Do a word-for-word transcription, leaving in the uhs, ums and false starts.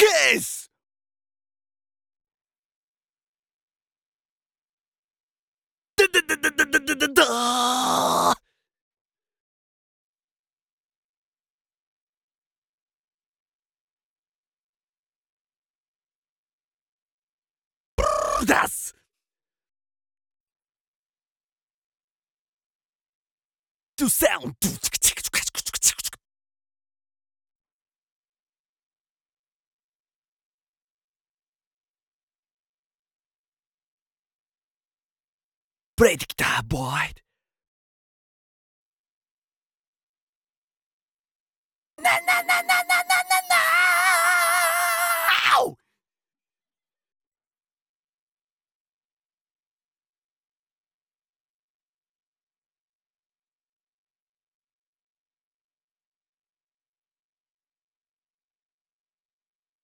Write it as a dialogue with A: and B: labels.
A: Yes! Da, da, da, da, da, da, da, da, da. Das! To sound. Predictor, boy. Na, na, na, na, na, na, na, na!